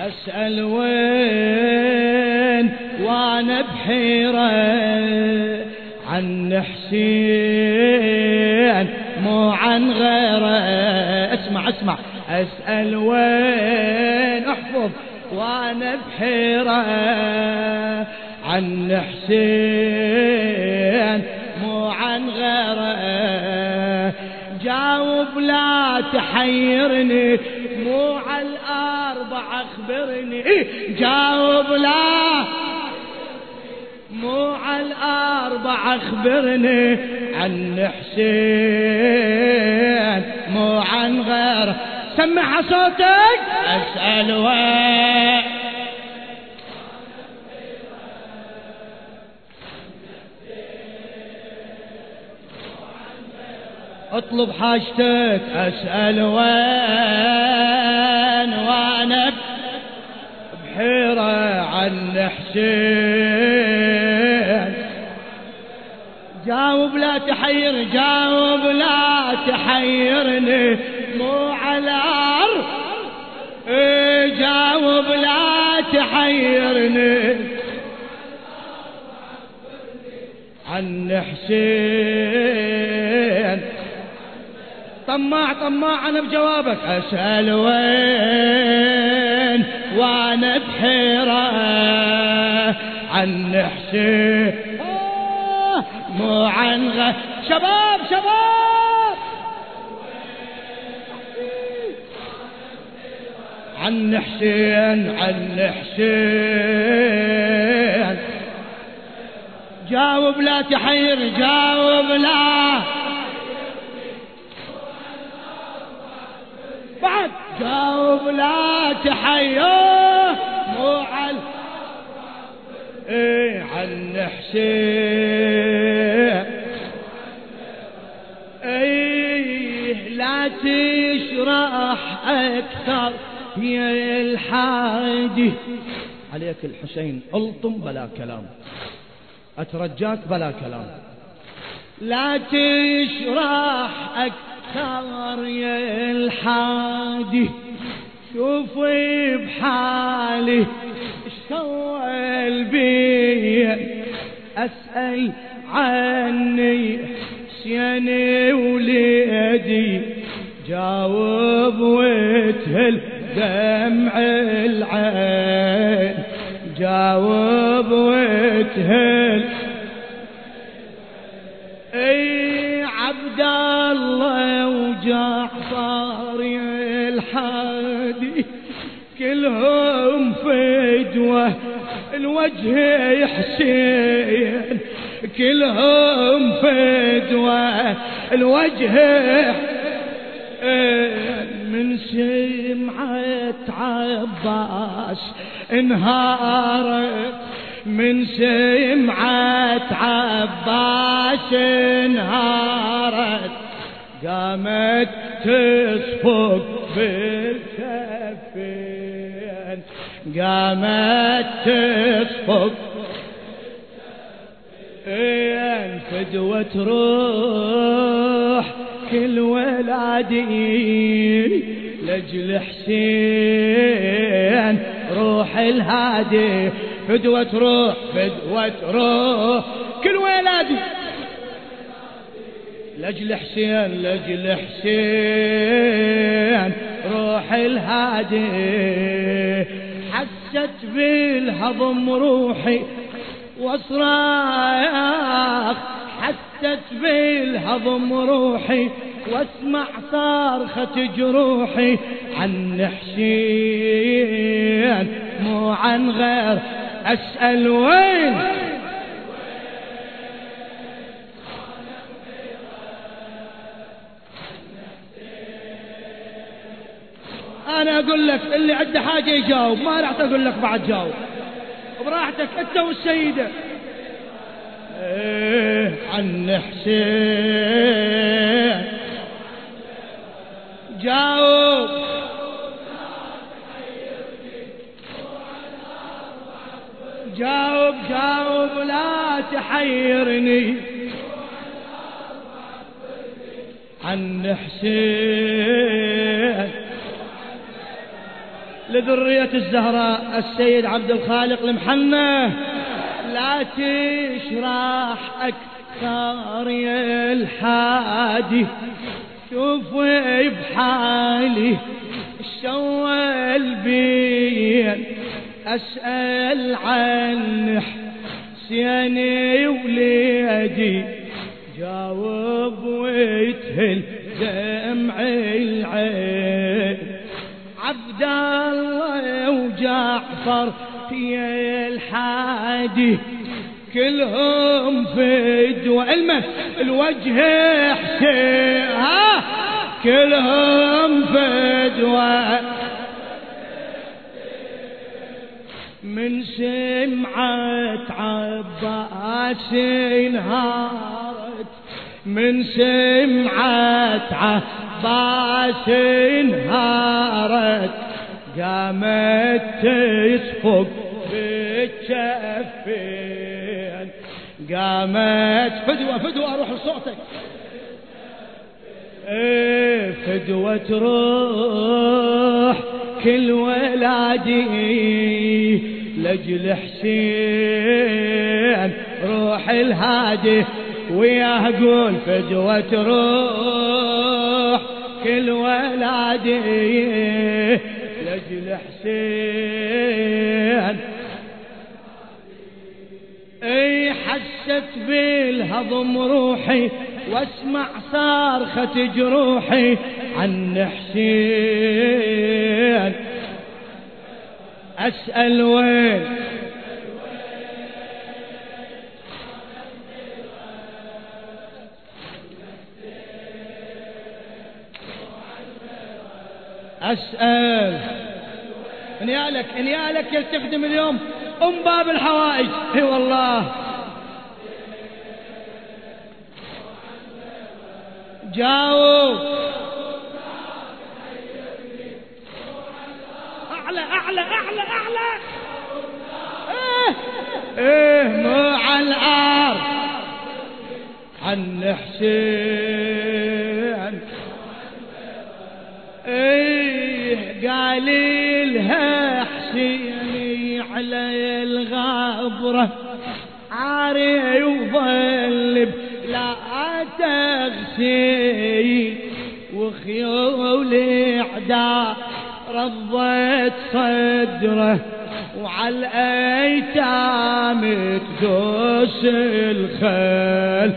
أسأل وين وانا بحيرة عن حسين مو عن غيره. اسمع أسأل وين احفظ وانا بحيرة عن حسين مو عن غيره. جاوب لا تحيرني مو على الأربع أخبرني. جاوب لا مو على الأربع أخبرني عن حسين مو عن غيره. سمع صوتك. أسأل وين اطلب حاجتك. أسأل وين وانا بحيرة عن حسين. جاوب لا تحير جاوب لا تحيرني مو على جاوب لا تحيرني عن حسين. طماع أنا بجوابك. أسأل وين وأنا بحيرة عن حسين مو عن شباب عن حسين. جاوب لا تحير جاوب لا بعد جاوب لا تحير مو عن عن حسين. لا تشرح أكثر يا الحادي عليك الحسين. الطم بلا كلام أترجاك بلا كلام. لا تشرح أكثر يا الحادي. شوفي بحالي اشتوى بي. أسأل عني حسيني وليدي. جاوب وتهل دمع العين. جاوب وتهل. عبد الله وجعفر يا الحادي كلهم فدوة الوجه حسين. كلهم فدوة الوجه. من سمعة عباس انهارت. من سمعة عباس انهارت. قامت تصفق بالكفين. قامت تصفق فدوة روح كل ولادي لجل حسين روح الهادي. فدوة روح كل ولادي لجل حسين روح الهادي. حست بالهضم روحي واصراخ. حست بالهضم روحي واسمع صرخة جروحي عن حسين مو عن غير. أسأل وين أنا أقول لك اللي عنده حاجة يجاوب. ما راح أقول لك بعد جاوب براحتك أنت والسيدة. عن حسين جاوب. جاوب لا تحيرني عن حسين. لذرية الزهراء السيد عبد الخالق المحنة. لا تشرح أكثر يا الحادي، شوفي بحالي الشوال بين، أسأل عن حسيني وليدي، جاوب ويتهل دمع العين. عبد الله وجعفر يا الحادي كلهم فدوة، الوجه حسين كلهم فدوة. من سمعة عباس انهارت، من سمعة عباس انهارت، قامت تصفق بالجفين، قامت فدوة روح لصوتك، فدوة تروح كل ولادي لجل حسين روح الهادي، وياه قول فدوة تروح كل ولادي لجل حسين. اي حست بالهضم روحي واسمع صارخة جروحي عن حسين، أسأل وين أسأل انيالك يستخدم اليوم باب الحوائج. اي والله جاوب أعلى أعلى أعلى أعلى. مو على الأرض عن حسين. قال لها حسيني على الغبرة عاري وظلب لا تغسي، وخيول عدا رضت صدره، وعلى الأيتام تدوس الخيل.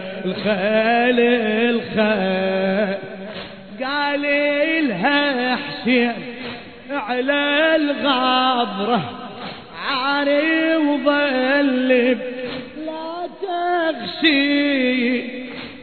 قال لها حسين على الغبرة عاري وظلب لا تغشي،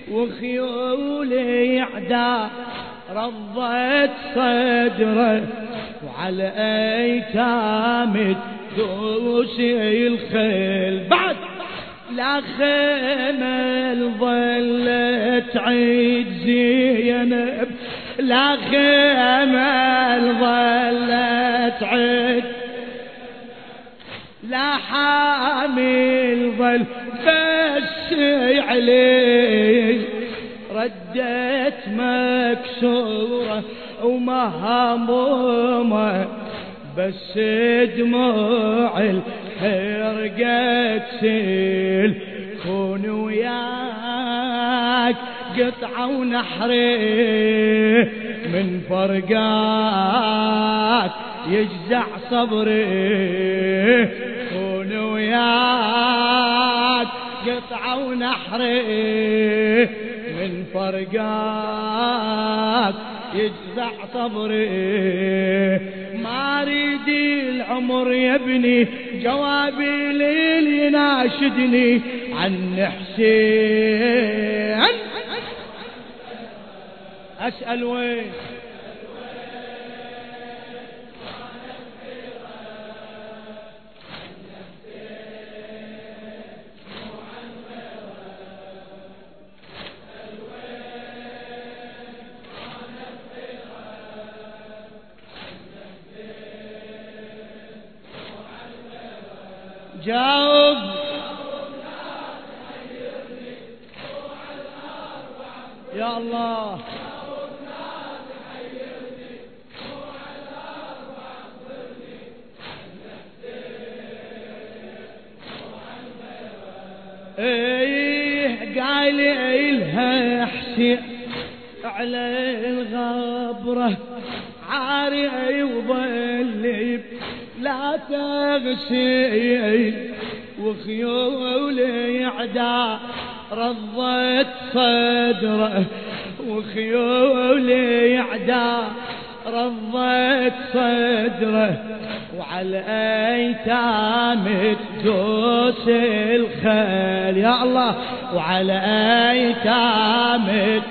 وخيولي عدا رضت صدره، وعلى أيتام تدوسي الخيل. بعد لا خمل ظلت عيد زينب، لا خمل ظلت عيد، لا حامل ظل بس علي، ردت مكسورة ومهمومة، بس دموع الحرقة تسيل. كون وياك قطعة ونحري من فرقات يجزع صبري، كون وياك قطعة ونحري من فرقات يجزع صبري. ما اريد العمر يا ابني جوابي ليل يناشدني عن حسين. اسأل وين جاوب. يا الله قال إلها حسين على الغبرة عاري وظلي لا تغسل وخيولي عدا رضت صدره وخيولي عدا رضت صدره وعلى ايتام تدوس الخيل يا الله وعلى ايتام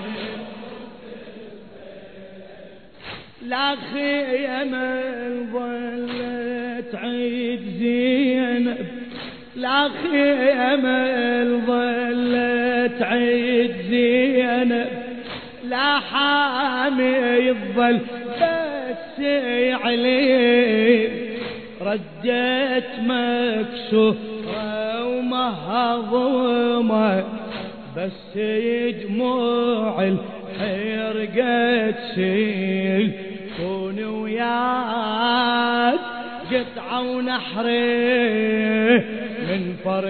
لا خيمة ظلت عيد زينب لا خيمة ظلت عيد زينب لا حامي الظل بس عليه ردت مكسورة ومهضومة بس دموع الحرقة تسيل كون وياك قطعة ونحري من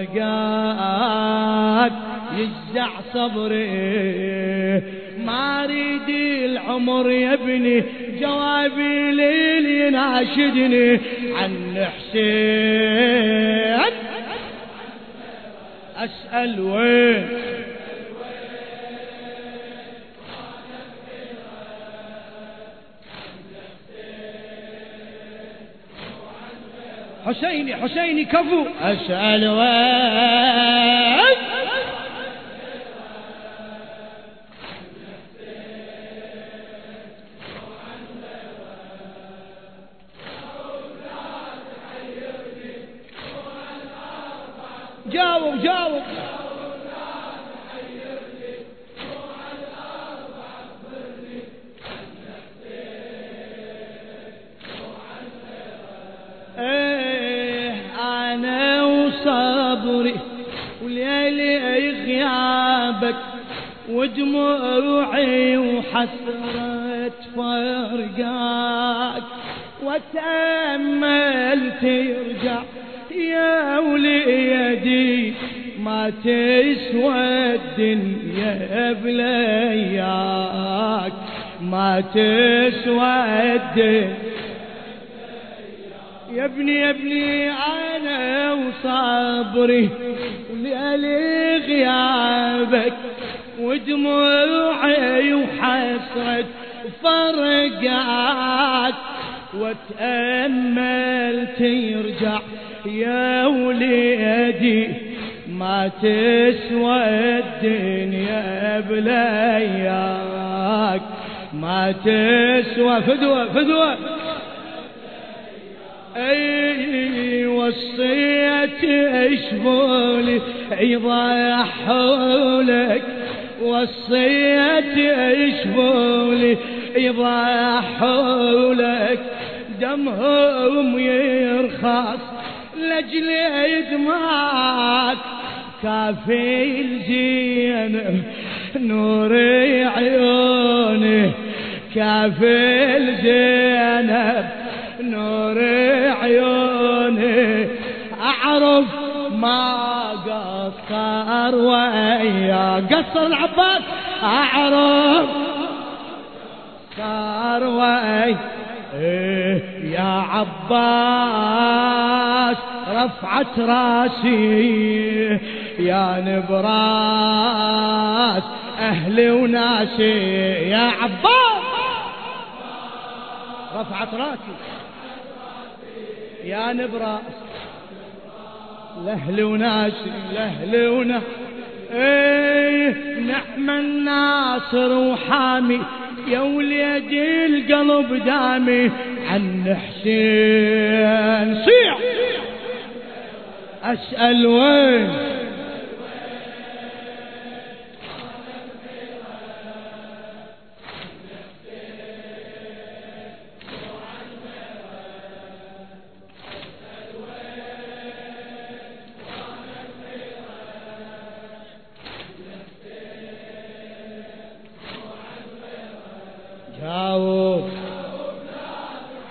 فرقاك يجزع صبري ما اريد العمر يا ابني جوابي ليل يناشدني عن حسين اسأل وين حسيني حسيني كفو أسأل وين جاوب جاوب أنا وصبري وليلي غيابك ودموعي وحسرة فرقاك وتأملت يرجع يا وليدي ما تسوى الدنيا بلياك ما تسوى الدنيا يا ابني أنا وصبري وليالي غيابك ودموعي وحسرة فرقاك وتأملت يرجع يا وليدي ما تسوى الدنيا بلياك ما تسوى فدوة اي وصيت اشبولي يضحولك وصيت اشبولي يضحولك دمهم يرخص لجل دماك كافي الزينب نور عيوني كافي الزينب نور عيوني أعرف ما قصر ويا قصر العباس أعرف قصر ويا يا عباس رفعت راسي يا نبراس أهلي وناسي يا عباس رفعت راسي يا نبراس لأهلي وناسي لأهلي وناسي نعم الناصر وحامي يا وليدي القلب دامي عن حسين صيح أسأل وين جاوب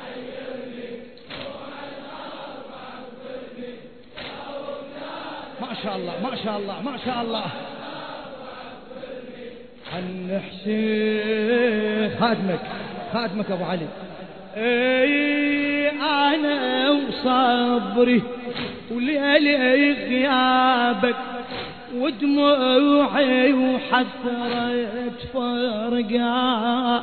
ما شاء الله ما شاء الله ما شاء الله. عن حسين خادمك ابو علي. انا وصبري وليلي غيابك ودموعي وحسرة فرقاك،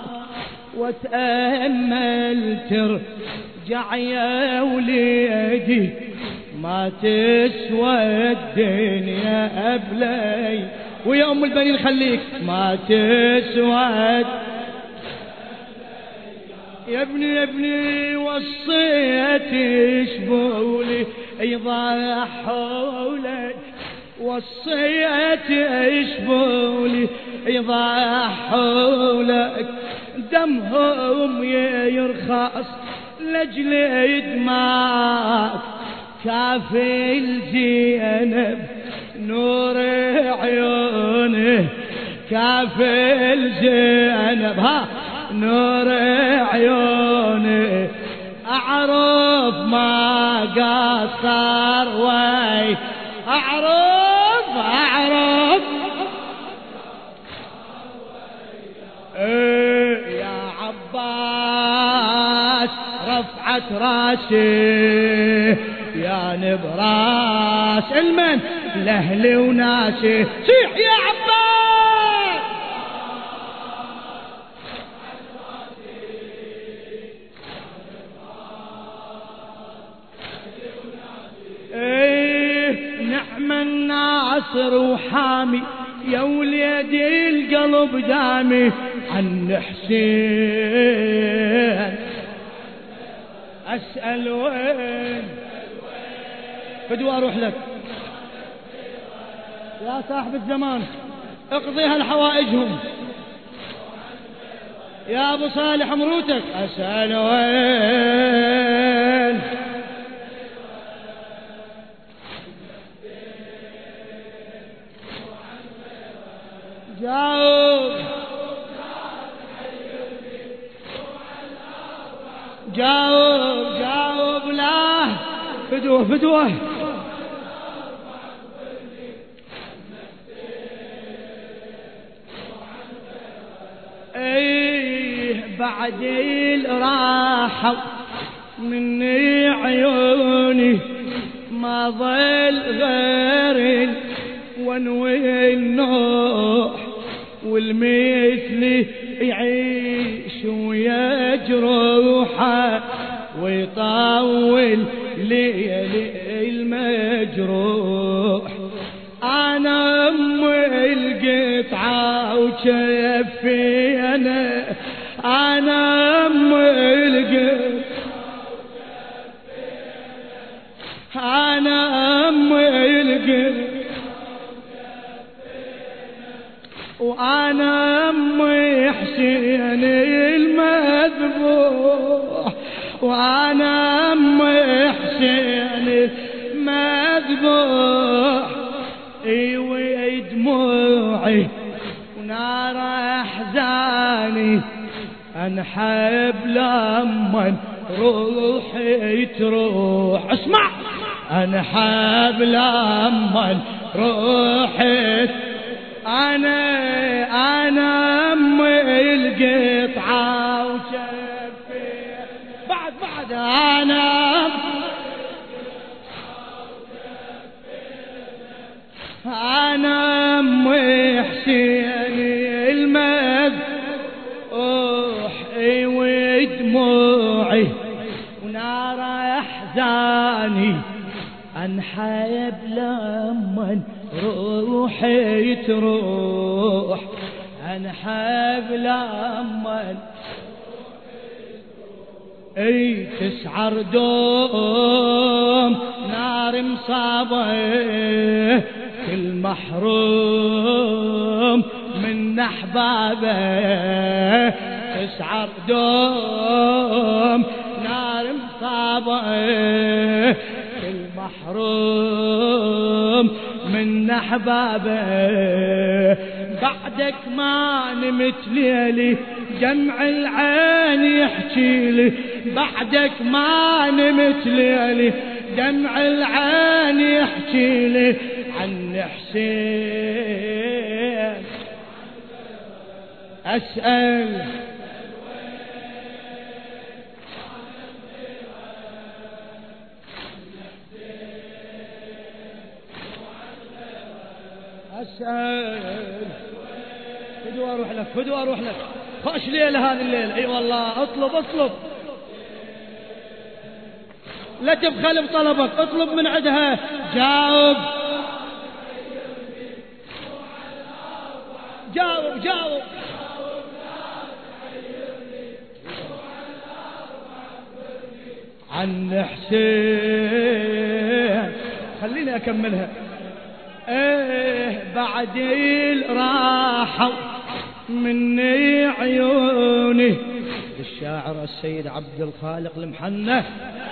واتأمل ترجع يا وليدي ما تسوى الدنيا أبلي، ويا أم البنين خليك ما تسوى يا ابني وصيت اشبولي يضحولك، وصيت اشبولي يضحولك، دمهم يرخص لجل دماك، كافي الزينب نور عيونه، كافي الزينب ها نور عيونه، أعرف ما قصر وي أعرف يا عباس رفعت راسي يا نبراس المن لأهلي وناسي، صيح يا عباس نعم الناصر وحامي يا وليدي القلب دامي، عن حسين أسأل وين فدوى أروح لك يا صاحب الزمان، اقضي هالحوائجهم يا أبو صالح مروتك، أسأل وين جاوب لا فدوه بعد الراحة مني عيوني ما ظل غير ونوي النوح، والمثل يعيش ويجروحه ويطول ليالي المجروح، أنا أم القطعة وشفي أنا أم القطعة أنا أم القطعة وأنا أم حسين المذبوح، وأنا أم حسين المذبوح، ايوه دموعي ونار احزاني انحب لما روحي تروح، اسمع انحب لما روحي انا ام القطعه وشفي بعد انا ام حسين المذبوح، ودموعي ونار احزاني انحب لما روحي تروح، انحب لما تسعر دوم نار مصابه كل محروم من احبابه، تسعر دوم نار مصابه كل محروم من احبابه، بعدك ما نمت ليلي دمع العين يحكي لي، بعدك ما نمت ليلي دمع العين يحكي لي عن حسين أسأل أسأل فدوى أروح لك فدوى أروح لك خوش ليلة هذه الليلة أي والله اطلب اطلب لا تبخل بطلبك اطلب من عندها جاوب جاوب جاوب عن حسين خليني أكملها بعد راحوا مني عيوني للشاعر السيد عبد الخالق المحنة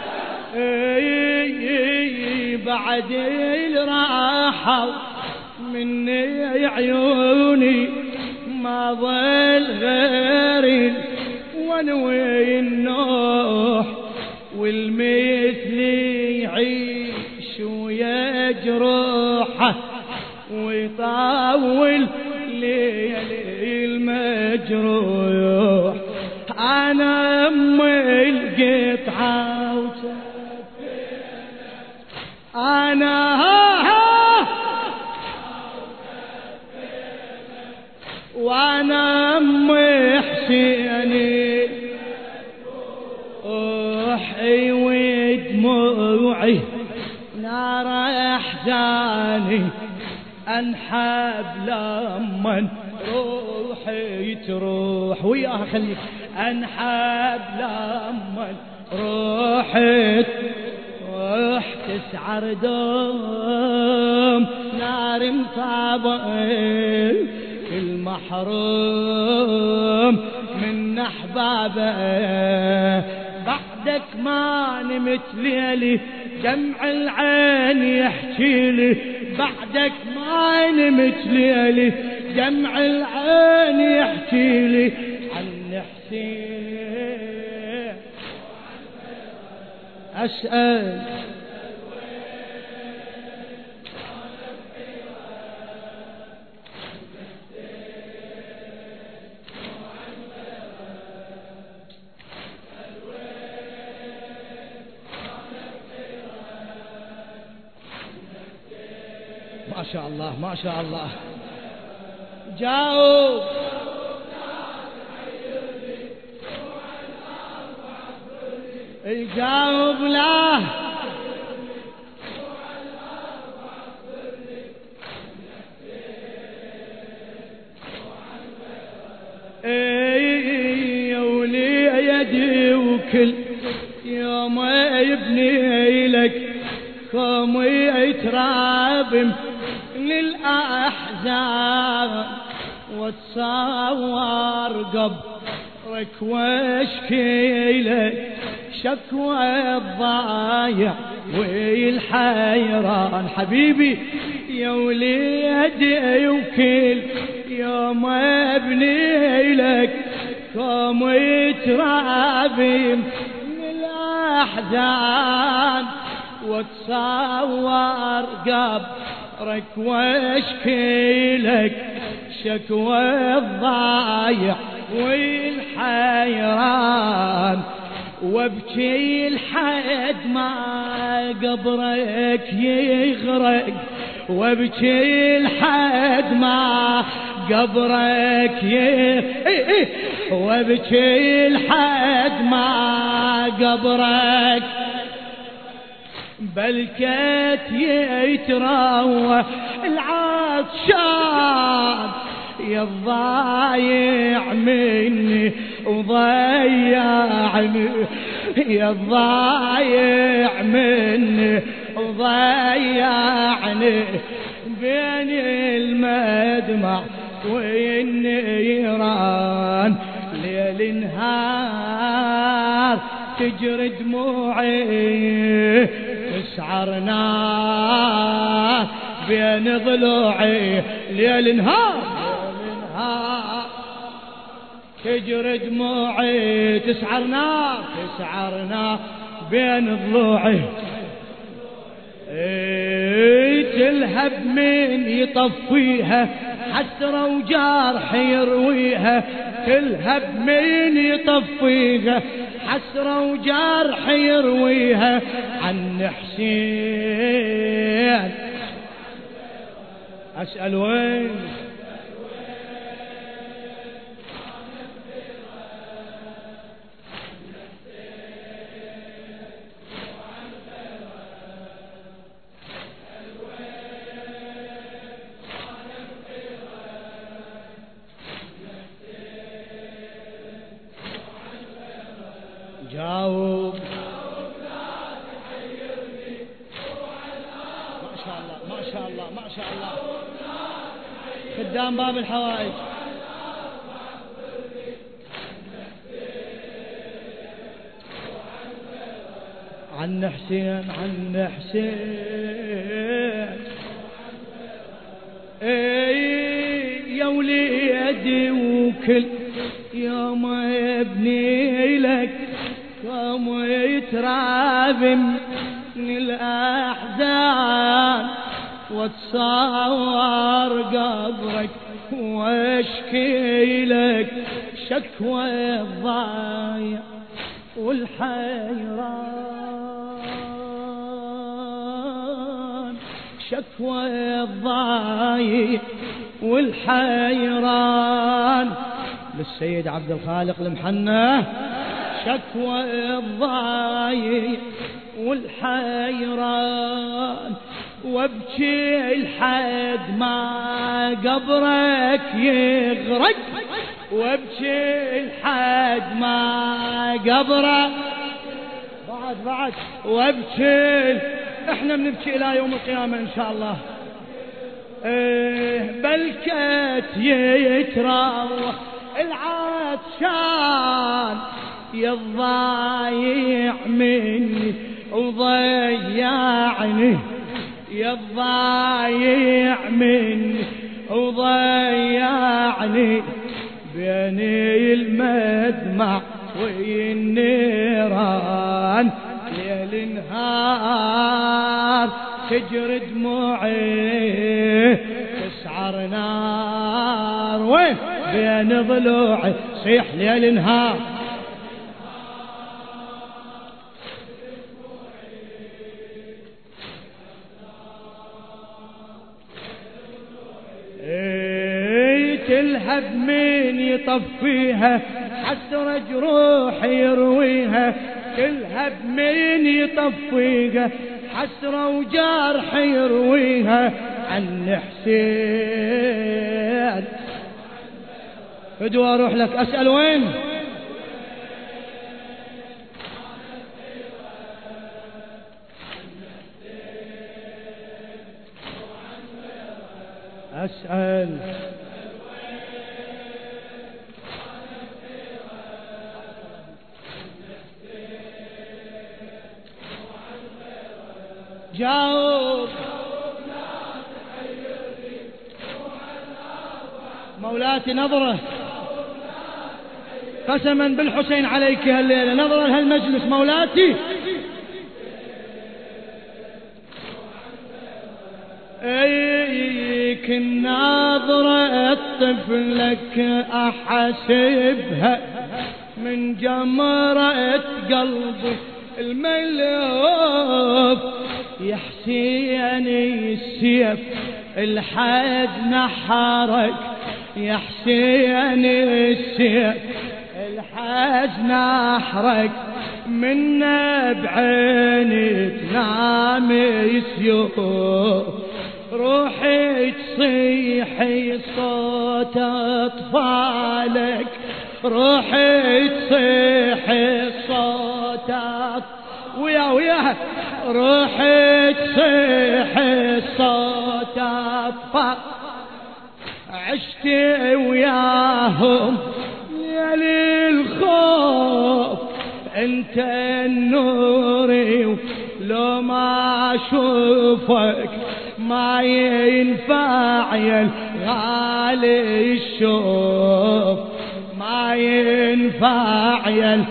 بعد راحوا مني عيوني ما ظل غير ونوي النوح والمثل يعيش ويجرحه ويطول ليالي المجروح أنا أمي القطعة أنا وأنا أمي حسيني روحي ودموعي نار أحزاني أنحب لمن روحي تروح وياها خليك أنحب لمن روحي تروح تسعر دوم نار مصابل المحروم من أحبابه بعدك ما نمت ليلي دمع العين يحكي لي بعدك ما نمت ليلي دمع العين يحكي لي عن حسين أسأل ما شاء الله ما شاء الله جاوب جاوب لا يا ولي يدي وكل يوم يبني لك قوم يترابم للأحزان وتصور قبرك واشكي لك شكوى الضايع والحيران حبيبي يا وليدي وكل يوم ابني لك قوم يترابم للأحزان وتصور قبرك واشكي لك شكوى الضايع والحيران وابكي لحد ما قبرك يغرق وابكي لحد ما قبرك وابكي لحد ما قبرك بلكت يتروى العطشان يا الضايع مني وضيعني يا الضايع مني وضيعني بين المدمع والنيران ليل نهار تجري دموعي تسعر نار بين ضلوعي ليل نهار تجري دموعي تسعر نار بين ضلوعي كلها بمن يطفيها حسرة وجرح يرويها كلها بمن يطفيها حسرة وجرح يرويها عن حسين أسأل وين جاوب ما شاء الله ما شاء الله ما شاء الله خدام باب الحوائج عن حسين عن حسين يا وليدي وكل يوم ابني لك قام يترابم من الأحزان واتصور قبرك واشكي لك شكوى الضايع والحيران شكوى الضايع والحيران للسيد عبد الخالق المحنى شكوى الضايع والحيران وابكي لحد ما قبرك يغرق وابكي لحد ما قبرك بعد وابكي احنا بنبكي الى يوم القيامة ان شاء الله بلكت يتراوح العطشان يضايع مني وضيعني يضايع مني وضيعني بيني المدمع والنيران ليل نهار تجري دموعي تسعر نار وين بين ضلوعي صيح ليل نهار تلهب من يطفيها حسرة جروح يرويها تلهب من يطفيها حسرة وجرح يرويها عن حسين فدوا اروح لك اسأل وين اسأل جاوب مولاتي نظرة قسما بالحسين عليك هالليلة نظرة لهالمجلس مولاتي ايك الناظرة طفلك احسبها من جمرة قلبي الملوف يا حسين السيف الحد نحرك يا حسين السيف الحد نحرك من بعيني تنام سيوف روحي تصيحي صوت اطفالك روحي تصيحي صوت وياها روحي تصيحي صوت اطفال عشت وياهم يا للخوف انت النوري لو ما اشوفك ما ينفع يا الغالي الشوف ما ينفع يا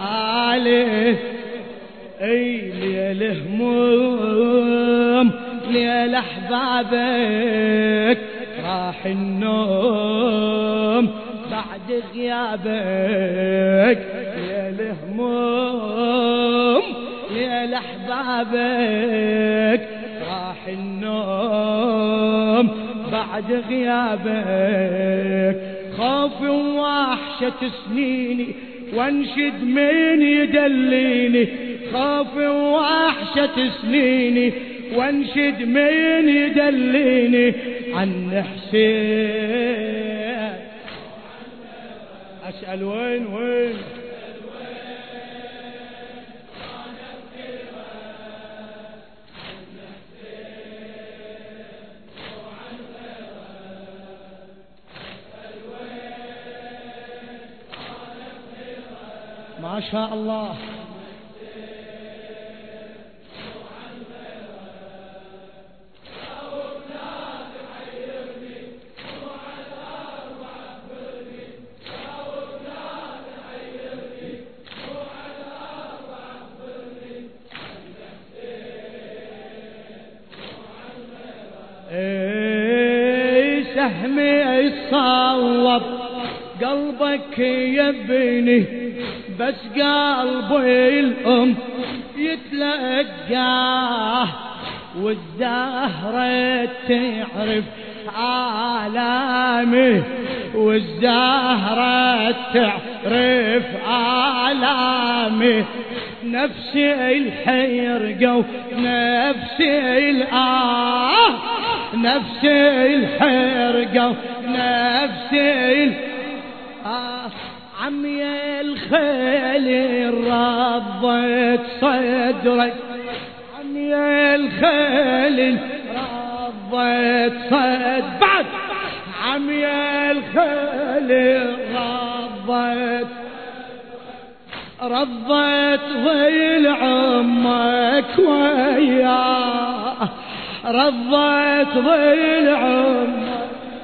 الغالي اي ليل هموم ليل أحبابك راح النوم بعد غيابك، ليل هموم ليل أحبابك راح النوم بعد غيابك. خوفي ووحشة سنيني وانشد من يدليني، خوفي ووحشة سنيني وانشد من يدليني عن حسين. أسأل وين ما شاء الله. سهمي يصوب قلبك يبني، بس قلبي الأم يتلقاه، والزهرة تعرف آلامي، والزهرة تعرف آلامي. نفسي الحيرقة ونفسي نفسي الحيرقة ونفسي عمي الخيل رضت صدرك، عمي الخيل رضت صدرك، بعد عمي الخيل رضت ويل عمك وياه، رضت ويل عمك.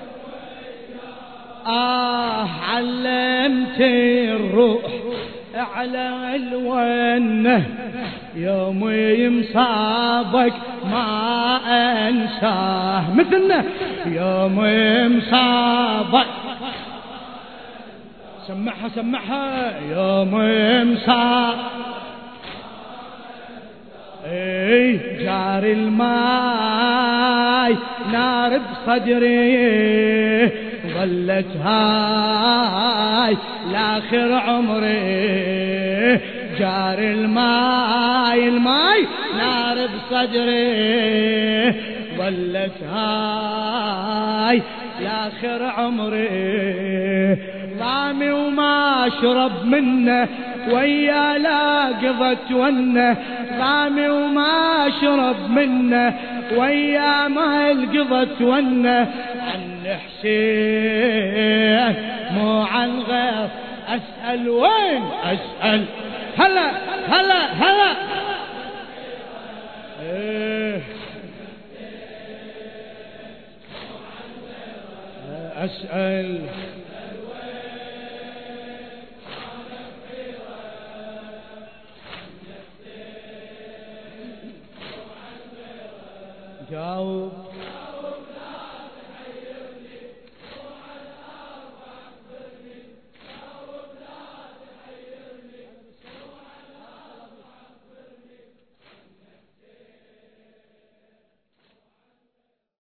علمت الروح على الونه، يوم يمصابك ما انساه، مثلنا يوم يمصابك. سمعها يوم يمصابك. جار الماي نار بصدري، ظلت هاي لاخر عمري. جار الماي نار بصدري، ظلت هاي لاخر عمري. ضامي وما اشرب منه ويا لا قضت ونه، ضامي وما اشرب منه ويا ما القضت ونه. عن حسين مو عن غير. اسأل وين اسأل، هلا اسأل. جاوب